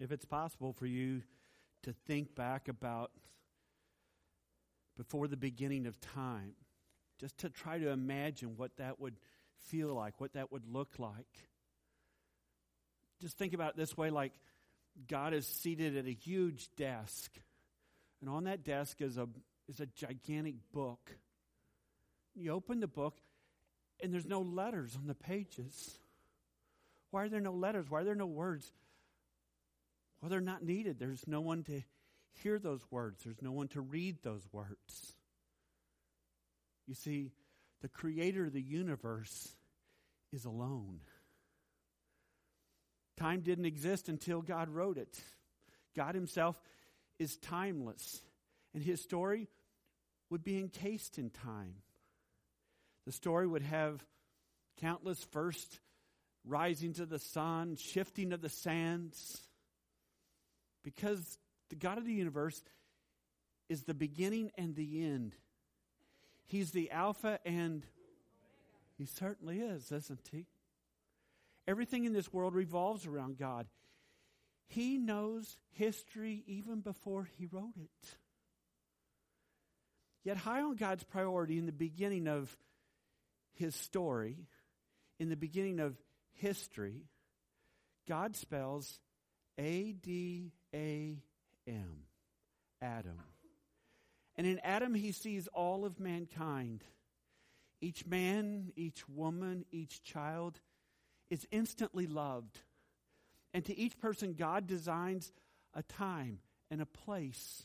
if it's possible for you to think back about before the beginning of time, just to try to imagine what that would feel like, what that would look like. Just think about it this way, like God is seated at a huge desk, and on that desk is a gigantic book. You open the book, and there's no letters on the pages. Why are there no letters? Why are there no words? Well, they're not needed. There's no one to hear those words. There's no one to read those words. You see, the creator of the universe is alone. Time didn't exist until God wrote it. God himself is timeless, and his story would be encased in time. The story would have countless first risings of the sun, shifting of the sands, because the God of the universe is the beginning and the end. He's the Alpha and he certainly is, isn't he? Everything in this world revolves around God. He knows history even before he wrote it. Yet high on God's priority in the beginning of his story, in the beginning of history, God spells A-D-A-M, Adam. And in Adam he sees all of mankind. Each man, each woman, each child is instantly loved. And to each person God designs a time and a place.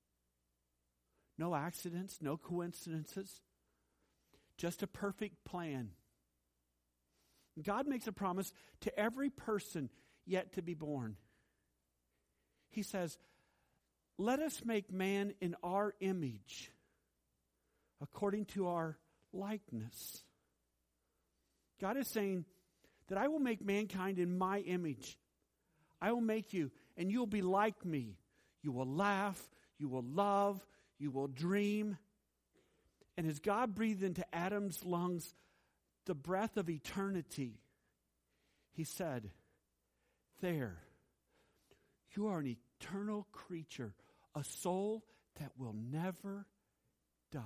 No accidents, no coincidences. Just a perfect plan. God makes a promise to every person yet to be born. He says, let us make man in our image, according to our likeness. God is saying that I will make mankind in my image. I will make you, and you will be like me. You will laugh, you will love, you will dream. And as God breathed into Adam's lungs the breath of eternity, he said, there, you are an eternal creature, a soul that will never die.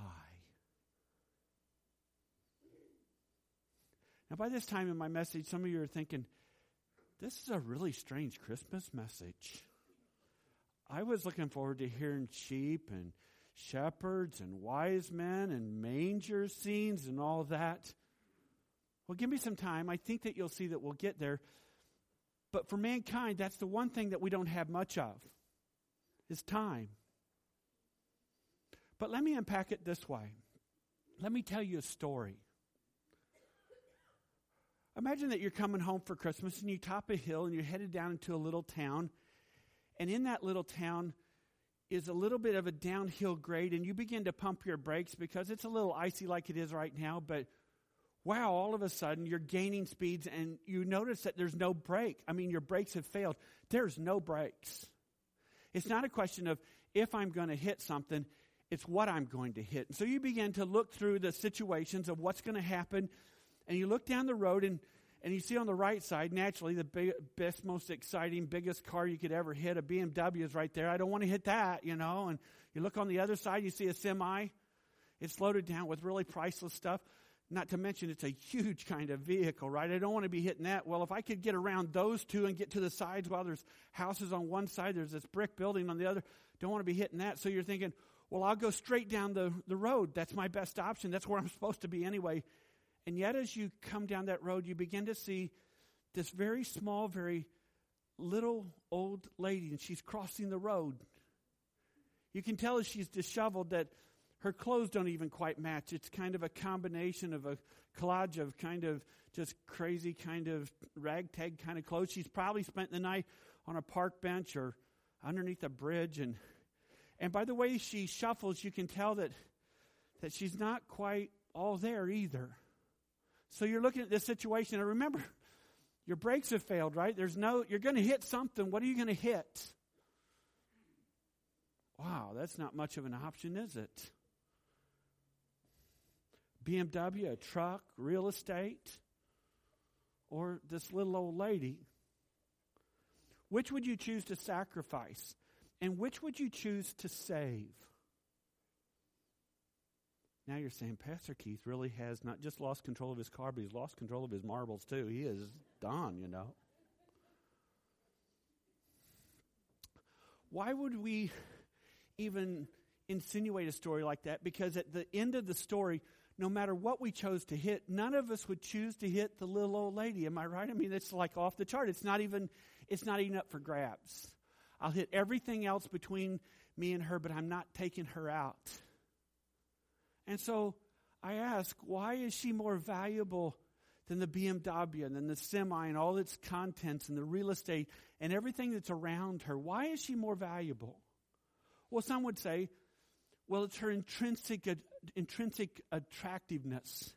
Now, by this time in my message, some of you are thinking, this is a really strange Christmas message. I was looking forward to hearing sheep and shepherds and wise men and manger scenes and all that. Well, give me some time. I think that you'll see that we'll get there. But for mankind, that's the one thing that we don't have much of, is time. But let me unpack it this way. Let me tell you a story. Imagine that you're coming home for Christmas and you top a hill and you're headed down into a little town. And in that little town is a little bit of a downhill grade, and you begin to pump your brakes because it's a little icy like it is right now. But wow, all of a sudden you're gaining speeds and you notice that there's no brake. I mean, your brakes have failed. There's no brakes. It's not a question of if I'm going to hit something, it's what I'm going to hit. And so you begin to look through the situations of what's going to happen, and you look down the road and you see on the right side, naturally, the best, most exciting, biggest car you could ever hit, a BMW is right there. I don't want to hit that, you know. And you look on the other side, you see a semi. It's loaded down with really priceless stuff. Not to mention it's a huge kind of vehicle, right? I don't want to be hitting that. Well, if I could get around those two and get to the sides while there's houses on one side, there's this brick building on the other, don't want to be hitting that. So you're thinking, well, I'll go straight down the road. That's my best option. That's where I'm supposed to be anyway. And yet as you come down that road, you begin to see this very small, very little old lady, and she's crossing the road. You can tell as she's disheveled that her clothes don't even quite match. It's kind of a combination of a collage of kind of just crazy kind of ragtag kind of clothes. She's probably spent the night on a park bench or underneath a bridge. And by the way she shuffles, you can tell that she's not quite all there either. So you're looking at this situation, and remember, your brakes have failed, right? You're going to hit something. What are you going to hit? Wow, that's not much of an option, is it? BMW, a truck, real estate, or this little old lady. Which would you choose to sacrifice? And which would you choose to save? Now you're saying, Pastor Keith really has not just lost control of his car, but he's lost control of his marbles too. He is done, you know. Why would we even insinuate a story like that? Because at the end of the story, no matter what we chose to hit, none of us would choose to hit the little old lady. Am I right? I mean, it's like off the chart. It's not even up for grabs. I'll hit everything else between me and her, but I'm not taking her out. And so I ask, why is she more valuable than the BMW and than the semi and all its contents and the real estate and everything that's around her? Why is she more valuable? Well, some would say, well, it's her intrinsic attractiveness.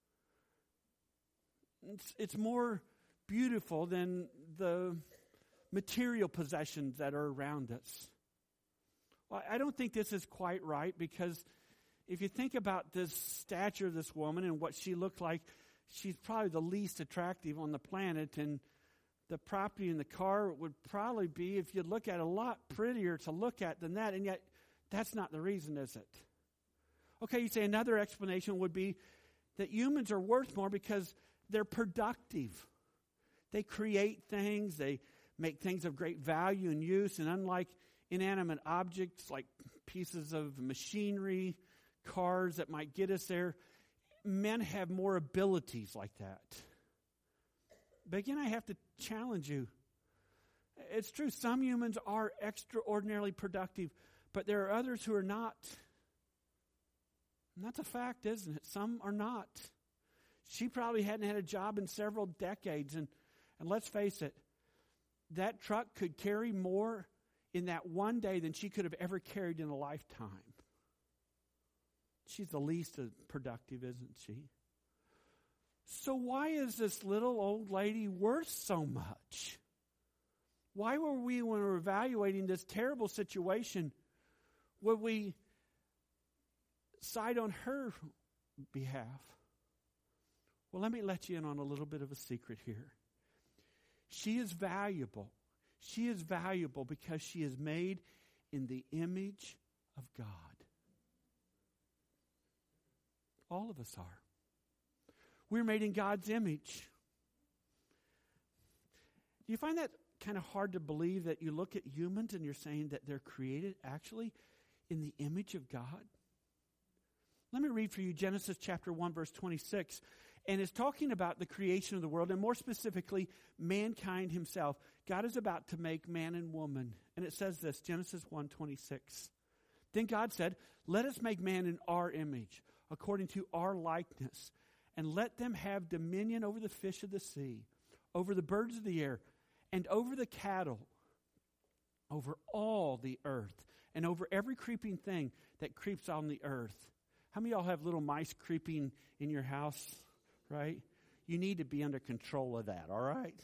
It's more beautiful than the material possessions that are around us. Well, I don't think this is quite right, because if you think about this stature of this woman and what she looked like, she's probably the least attractive on the planet, and the property in the car would probably be, if you look at it, a lot prettier to look at than that, and yet that's not the reason, is it? Okay, you say another explanation would be that humans are worth more because they're productive. They create things, they make things of great value and use, and unlike inanimate objects like pieces of machinery, cars that might get us there, men have more abilities like that. But again, I have to challenge you. It's true, some humans are extraordinarily productive, but there are others who are not. And that's a fact, isn't it? Some are not. She probably hadn't had a job in several decades, and let's face it, that truck could carry more in that one day than she could have ever carried in a lifetime. She's the least productive, isn't she? So why is this little old lady worth so much? Why were we, when we were evaluating this terrible situation, would we side on her behalf? Well, let me let you in on a little bit of a secret here. She is valuable. She is valuable because she is made in the image of God. All of us are. We're made in God's image. Do you find that kind of hard to believe, that you look at humans and you're saying that they're created actually in the image of God? Let me read for you Genesis chapter 1, verse 26. And it's talking about the creation of the world, and more specifically, mankind himself. God is about to make man and woman. And it says this, Genesis 1:26. Then God said, "Let us make man in our image, according to our likeness, and let them have dominion over the fish of the sea, over the birds of the air, and over the cattle, over all the earth, and over every creeping thing that creeps on the earth." How many of y'all have little mice creeping in your house, right? You need to be under control of that, all right?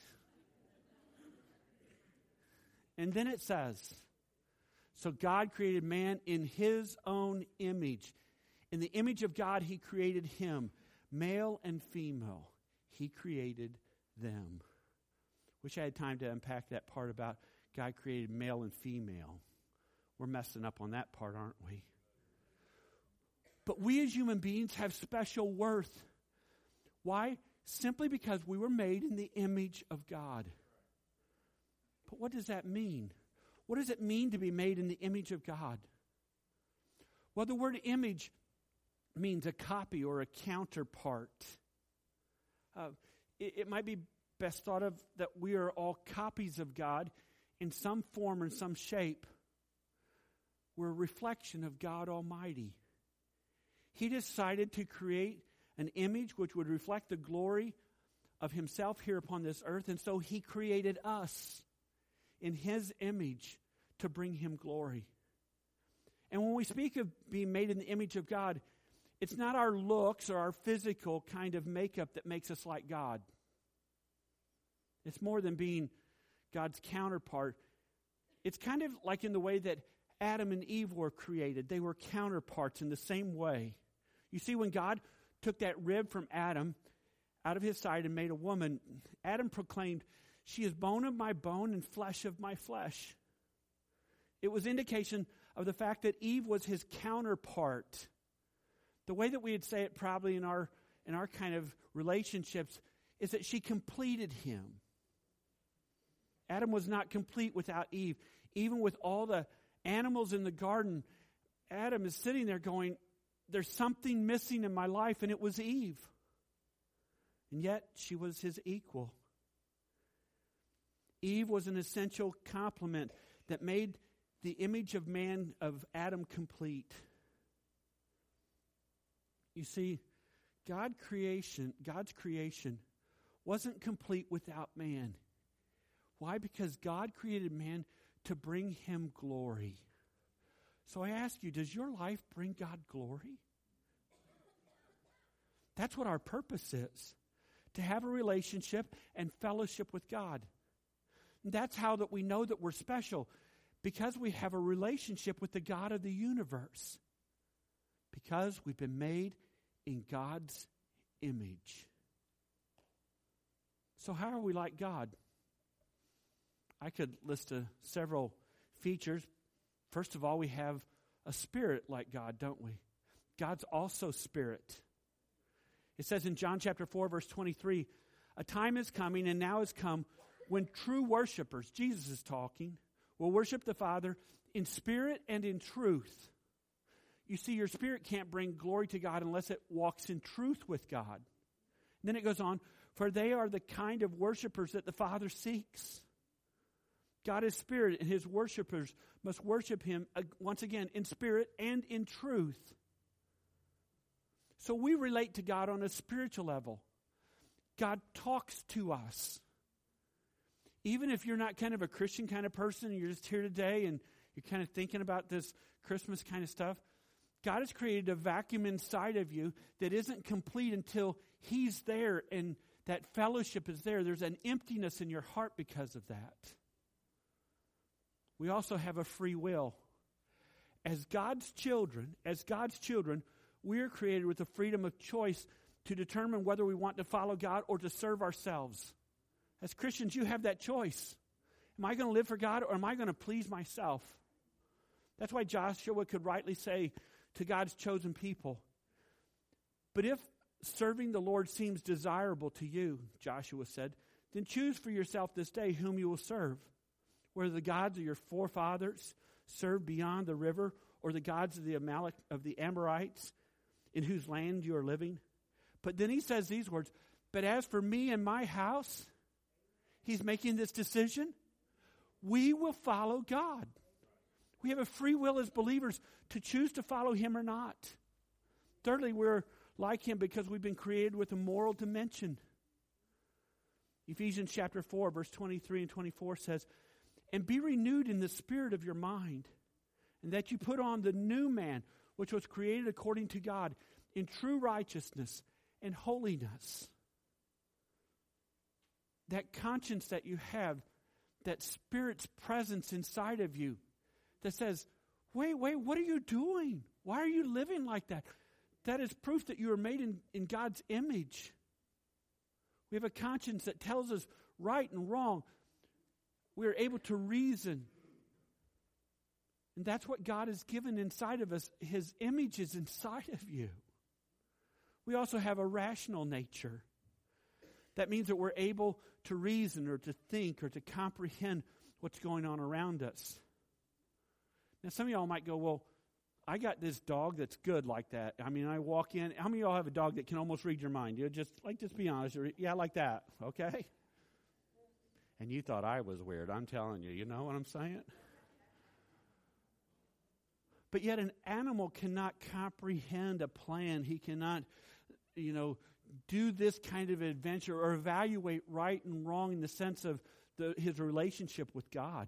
And then it says, so God created man in his own image. In the image of God, he created him. Male and female, he created them. Wish I had time to unpack that part about God created male and female. We're messing up on that part, aren't we? But we as human beings have special worth. Why? Simply because we were made in the image of God. But what does that mean? What does it mean to be made in the image of God? Well, the word image means a copy or a counterpart. It might be best thought of that we are all copies of God in some form or in some shape. We're a reflection of God Almighty. He decided to create an image which would reflect the glory of himself here upon this earth, and so he created us in his image to bring him glory. And when we speak of being made in the image of God, it's not our looks or our physical kind of makeup that makes us like God. It's more than being God's counterpart. It's kind of like in the way that Adam and Eve were created. They were counterparts in the same way. You see, when God took that rib from Adam out of his side and made a woman, Adam proclaimed, She is bone of my bone and flesh of my flesh. It was indication of the fact that Eve was his counterpart. The way that we would say it probably in our kind of relationships is that she completed him. Adam was not complete without Eve. Even with all the animals in the garden, Adam is sitting there going, there's something missing in my life, and it was Eve. And yet, she was his equal. Eve was an essential complement that made the image of man, of Adam, complete. You see, God's creation wasn't complete without man. Why? Because God created man to bring him glory. So I ask you, does your life bring God glory? That's what our purpose is, to have a relationship and fellowship with God. And that's how that we know that we're special, because we have a relationship with the God of the universe, because we've been made in God's image. So how are we like God? I could list several features. First of all, we have a spirit like God, don't we? God's also spirit. It says in John chapter 4, verse 23, a time is coming and now has come when true worshipers, Jesus is talking, will worship the Father in spirit and in truth. You see, your spirit can't bring glory to God unless it walks in truth with God. And then it goes on, for they are the kind of worshipers that the Father seeks. God is spirit, and his worshipers must worship him, once again, in spirit and in truth. So we relate to God on a spiritual level. God talks to us. Even if you're not kind of a Christian kind of person, and you're just here today and you're kind of thinking about this Christmas kind of stuff, God has created a vacuum inside of you that isn't complete until he's there and that fellowship is there. There's an emptiness in your heart because of that. We also have a free will. As God's children, we are created with the freedom of choice to determine whether we want to follow God or to serve ourselves. As Christians, you have that choice. Am I going to live for God, or am I going to please myself? That's why Joshua could rightly say to God's chosen people, but if serving the Lord seems desirable to you, Joshua said, then choose for yourself this day whom you will serve, whether the gods of your forefathers served beyond the river, or the gods of the Amorites in whose land you are living. But then he says these words, but as for me and my house, he's making this decision, we will follow God. We have a free will as believers to choose to follow him or not. Thirdly, we're like him because we've been created with a moral dimension. Ephesians chapter 4, verse 23 and 24 says, and be renewed in the spirit of your mind, and that you put on the new man, which was created according to God, in true righteousness and holiness. That conscience that you have, that Spirit's presence inside of you that says, wait, what are you doing? Why are you living like that? That is proof that you are made in God's image. We have a conscience that tells us right and wrong. We are able to reason. And that's what God has given inside of us. His image is inside of you. We also have a rational nature. That means that we're able to reason or to think or to comprehend what's going on around us. Now, some of y'all might go, well, I got this dog that's good like that. I mean, I walk in. How many of y'all have a dog that can almost read your mind? You just be honest. Yeah, like that. Okay? And you thought I was weird. I'm telling you. You know what I'm saying? But yet an animal cannot comprehend a plan. He cannot, do this kind of adventure or evaluate right and wrong in the sense of his relationship with God.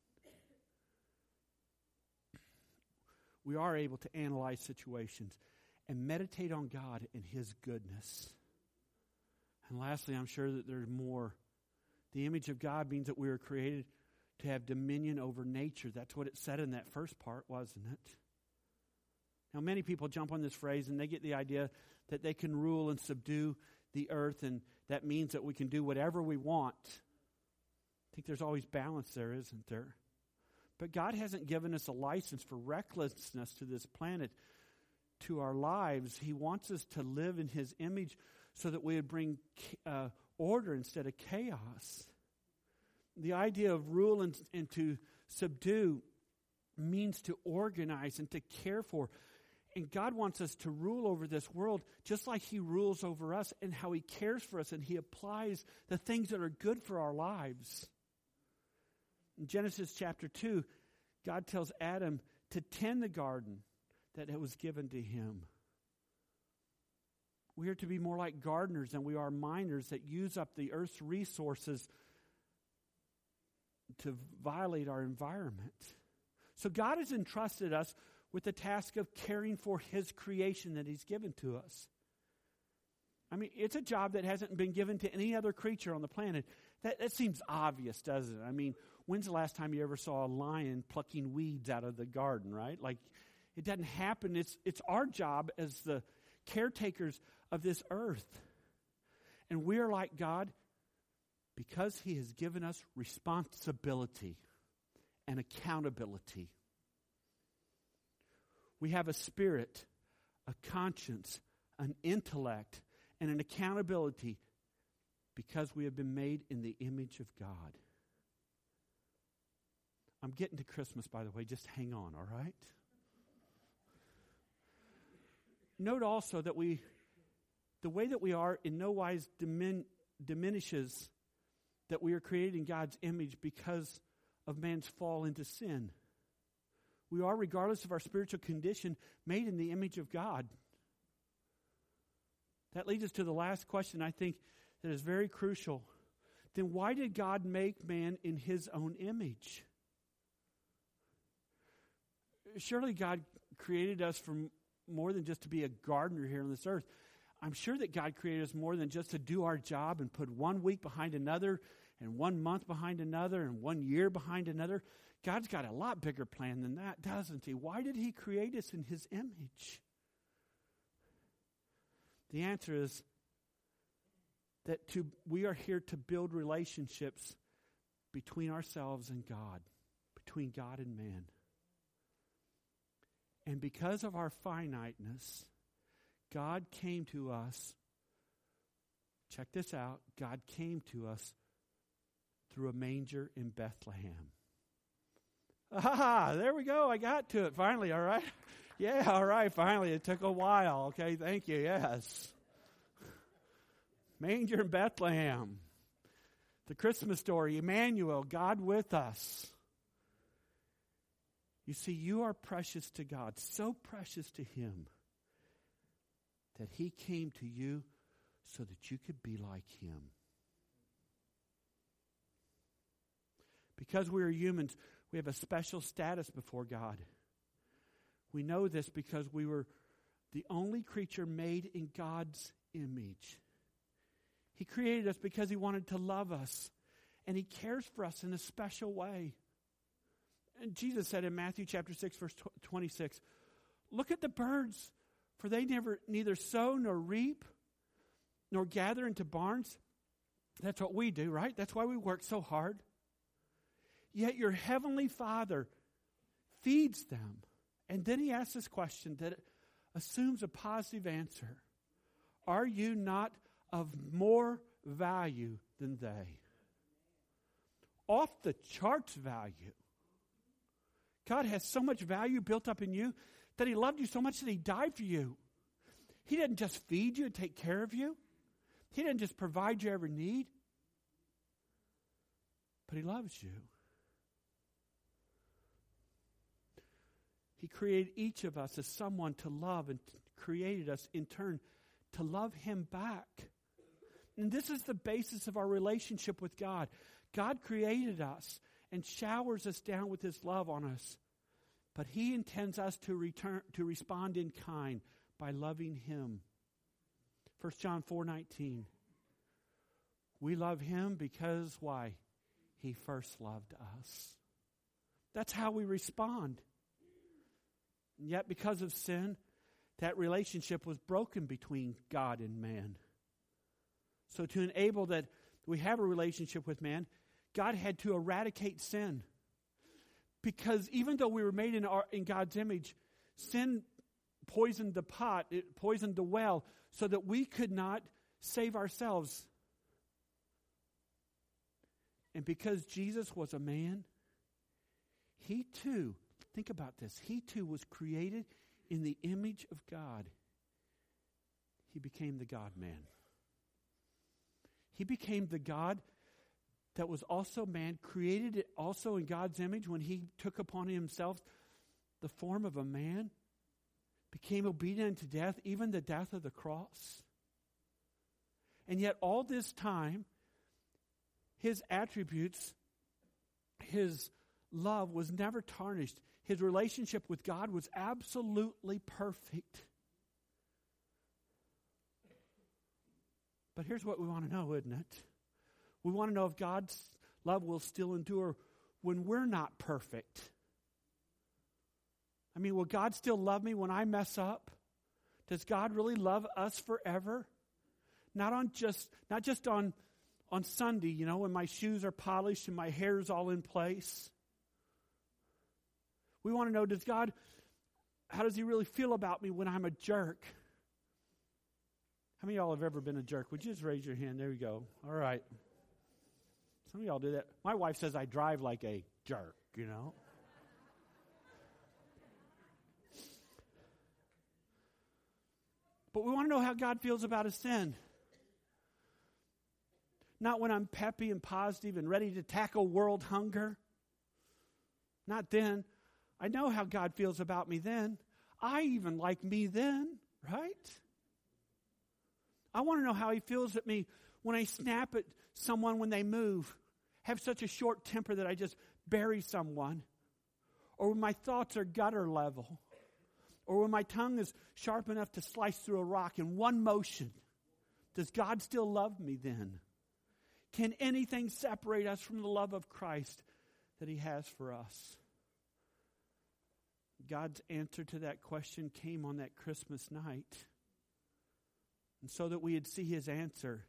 We are able to analyze situations and meditate on God and his goodness. And lastly, I'm sure that there's more. The image of God means that we were created to have dominion over nature. That's what it said in that first part, wasn't it? Now, many people jump on this phrase and they get the idea that they can rule and subdue the earth, and that means that we can do whatever we want. think there's always balance there, isn't there? But God hasn't given us a license for recklessness to this planet, to our lives. He wants us to live in His image so that we would bring order instead of chaos. The idea of rule and to subdue means to organize and to care for. And God wants us to rule over this world just like He rules over us, and how He cares for us and He applies the things that are good for our lives. In Genesis chapter 2, God tells Adam to tend the garden that was given to him. We are to be more like gardeners than we are miners that use up the earth's resources to violate our environment. So God has entrusted us with the task of caring for His creation that He's given to us. I mean, it's a job that hasn't been given to any other creature on the planet. That seems obvious, doesn't it? I mean, when's the last time you ever saw a lion plucking weeds out of the garden, right? Like, it doesn't happen. It's our job as the caretakers of this earth. And we are like God because He has given us responsibility and accountability. We have a spirit, a conscience, an intellect, and an accountability because we have been made in the image of God. I'm getting to Christmas, by the way. Just hang on, all right? Note also that the way that we are in no wise diminishes that we are created in God's image because of man's fall into sin. We are, regardless of our spiritual condition, made in the image of God. That leads us to the last question, I think, that is very crucial. Then why did God make man in His own image? Surely God created us for more than just to be a gardener here on this earth. I'm sure that God created us more than just to do our job and put 1 week behind another and 1 month behind another and 1 year behind another. God's got a lot bigger plan than that, doesn't He? Why did He create us in His image? The answer is that we are here to build relationships between ourselves and God, between God and man. And because of our finiteness, God came to us, check this out, God came to us through a manger in Bethlehem. Ah, there we go. I got to it finally, all right? Yeah, all right, finally. It took a while. Okay, thank you, yes. Manger in Bethlehem. The Christmas story, Emmanuel, God with us. You see, you are precious to God, so precious to Him, that He came to you so that you could be like Him. Because we are humans, we have a special status before God. We know this because we were the only creature made in God's image. He created us because He wanted to love us, and He cares for us in a special way. And Jesus said in Matthew chapter 6, verse 26, "Look at the birds, for they neither sow nor reap nor gather into barns." That's what we do, right? That's why we work so hard. Yet your heavenly Father feeds them. And then He asks this question that assumes a positive answer. Are you not of more value than they? Off the charts value. God has so much value built up in you that He loved you so much that He died for you. He didn't just feed you and take care of you. He didn't just provide your every need. But He loves you. He created each of us as someone to love and created us in turn to love Him back. And this is the basis of our relationship with God. God created us and showers us down with His love on us. But He intends us to respond in kind by loving Him. 1 John 4:19. We love Him because why? He first loved us. That's how we respond. And yet because of sin, that relationship was broken between God and man. So to enable that we have a relationship with man, God had to eradicate sin. Because even though we were made in God's image, sin poisoned the pot, it poisoned the well, so that we could not save ourselves. And because Jesus was a man, he too, think about this, he too was created in the image of God. He became the God-man. He became the God that was also man, created it also in God's image when he took upon himself the form of a man, became obedient to death, even the death of the cross. And yet all this time, his attributes, his love was never tarnished. His relationship with God was absolutely perfect. But here's what we want to know, isn't it? We want to know if God's love will still endure when we're not perfect. I mean, will God still love me when I mess up? Does God really love us forever? Not just on Sunday, when my shoes are polished and my hair's all in place. We want to know, how does he really feel about me when I'm a jerk? How many of y'all have ever been a jerk? Would you just raise your hand? There you go. All right. Some of y'all do that. My wife says I drive like a jerk, But we want to know how God feels about his sin. Not when I'm peppy and positive and ready to tackle world hunger. Not then. I know how God feels about me then. I even like me then, right? I want to know how he feels at me when I snap at someone when they move, have such a short temper that I just bury someone, or when my thoughts are gutter level, or when my tongue is sharp enough to slice through a rock in one motion. Does God still love me then? Can anything separate us from the love of Christ that he has for us? God's answer to that question came on that Christmas night. And so that we would see his answer,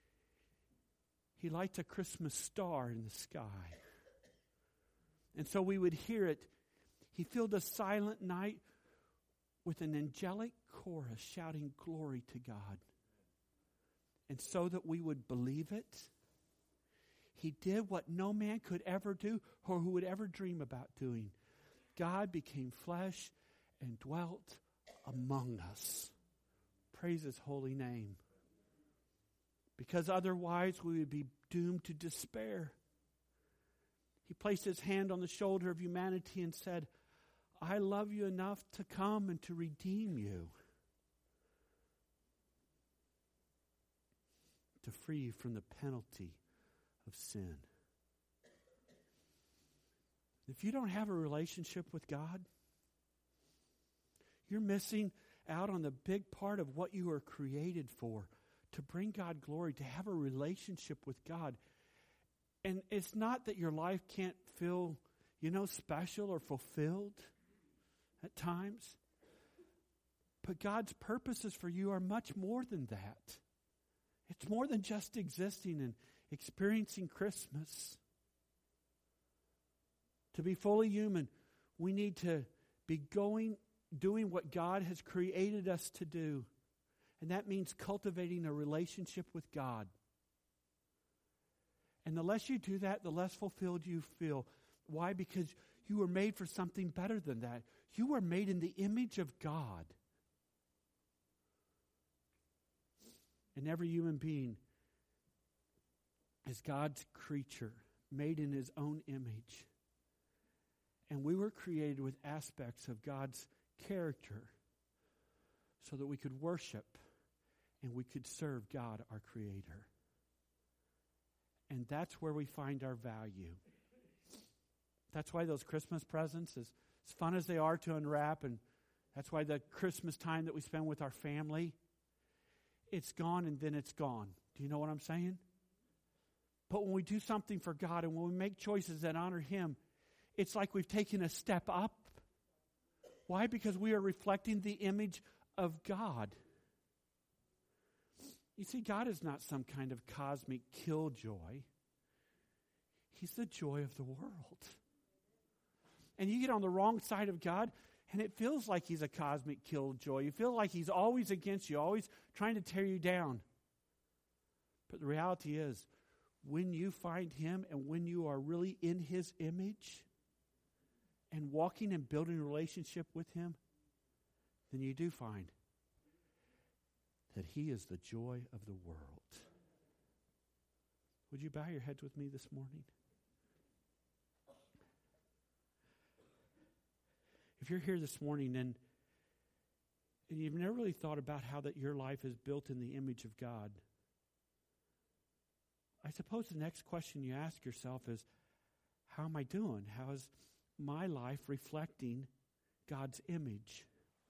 he lights a Christmas star in the sky. And so we would hear it. He filled a silent night with an angelic chorus shouting glory to God. And so that we would believe it, he did what no man could ever do or who would ever dream about doing. God became flesh and dwelt among us. Praise his holy name. Because otherwise we would be doomed to despair. He placed his hand on the shoulder of humanity and said, I love you enough to come and to redeem you. To free you from the penalty of sin. If you don't have a relationship with God, you're missing out on the big part of what you were created for, to bring God glory, to have a relationship with God. And it's not that your life can't feel, special or fulfilled at times, but God's purposes for you are much more than that. It's more than just existing and experiencing Christmas. To be fully human, we need to be doing what God has created us to do. And that means cultivating a relationship with God. And the less you do that, the less fulfilled you feel. Why? Because you were made for something better than that. You were made in the image of God. And every human being is God's creature, made in his own image. And we were created with aspects of God's character so that we could worship and we could serve God, our Creator. And that's where we find our value. That's why those Christmas presents, as fun as they are to unwrap, and that's why the Christmas time that we spend with our family, it's gone and then it's gone. Do you know what I'm saying? But when we do something for God and when we make choices that honor him, it's like we've taken a step up. Why? Because we are reflecting the image of God. You see, God is not some kind of cosmic killjoy. He's the joy of the world. And you get on the wrong side of God, and it feels like he's a cosmic killjoy. You feel like he's always against you, always trying to tear you down. But the reality is, when you find him and when you are really in his image and walking and building a relationship with him, then you do find that he is the joy of the world. Would you bow your heads with me this morning? If you're here this morning and you've never really thought about how that your life is built in the image of God, I suppose the next question you ask yourself is, how am I doing? How is my life reflecting God's image?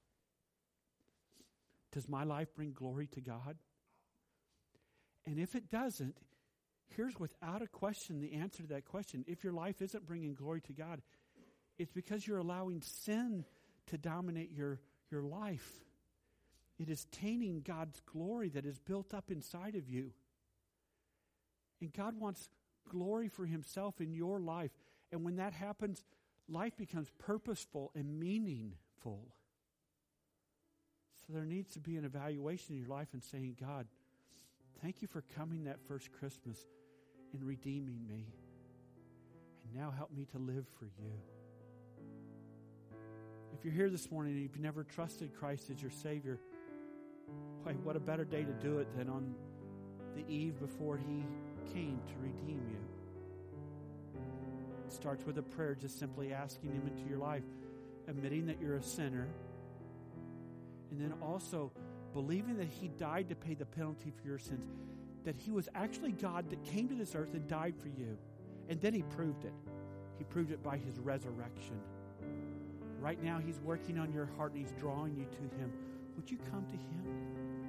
Does my life bring glory to God? And if it doesn't, here's without a question the answer to that question. If your life isn't bringing glory to God, it's because you're allowing sin to dominate your life. It is tainting God's glory that is built up inside of you. And God wants glory for himself in your life. And when that happens, life becomes purposeful and meaningful. So there needs to be an evaluation in your life and saying, God, thank you for coming that first Christmas and redeeming me. And now help me to live for you. If you're here this morning and you've never trusted Christ as your Savior, why, what a better day to do it than on the eve before he came to redeem you. It starts with a prayer, just simply asking him into your life, admitting that you're a sinner, and then also believing that he died to pay the penalty for your sins, that he was actually God that came to this earth and died for you. And then he proved it. He proved it by his resurrection. Right now, he's working on your heart and he's drawing you to him. Would you come to him?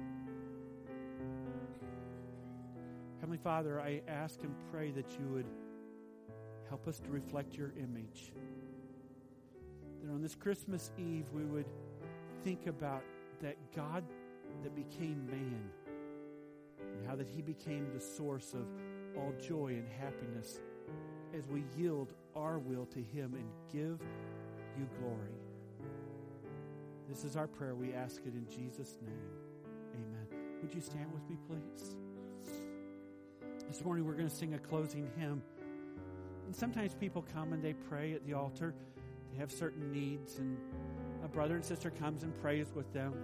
Heavenly Father, I ask and pray that you would help us to reflect your image. That on this Christmas Eve, we would think about that God that became man and how that he became the source of all joy and happiness as we yield our will to him and give you glory. This is our prayer. We ask it in Jesus' name. Amen. Would you stand with me, please? This morning we're going to sing a closing hymn. And sometimes people come and they pray at the altar. They have certain needs, and a brother and sister comes and prays with them.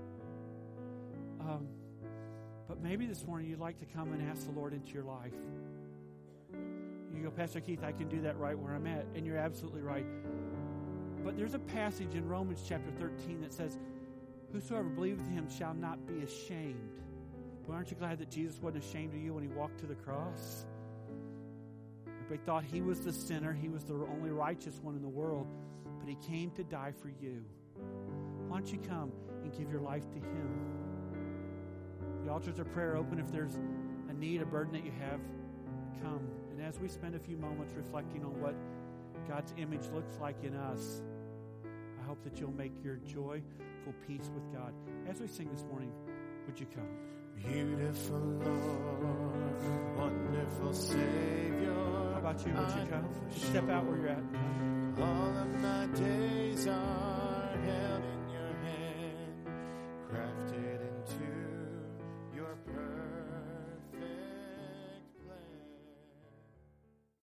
But maybe this morning you'd like to come and ask the Lord into your life. You go, Pastor Keith, I can do that right where I'm at. And you're absolutely right. But there's a passage in Romans chapter 13 that says, whosoever believeth in him shall not be ashamed. But aren't you glad that Jesus wasn't ashamed of you when he walked to the cross? Everybody thought he was the sinner. He was the only righteous one in the world. But he came to die for you. Why don't you come and give your life to him? The altars of prayer open. If there's a need, a burden that you have, come. And as we spend a few moments reflecting on what God's image looks like in us, I hope that you'll make your joyful peace with God. As we sing this morning, would you come? Beautiful Lord, wonderful Savior. How about you? Would you come? Just step out where you're at. All of my days are held in your hand, crafted into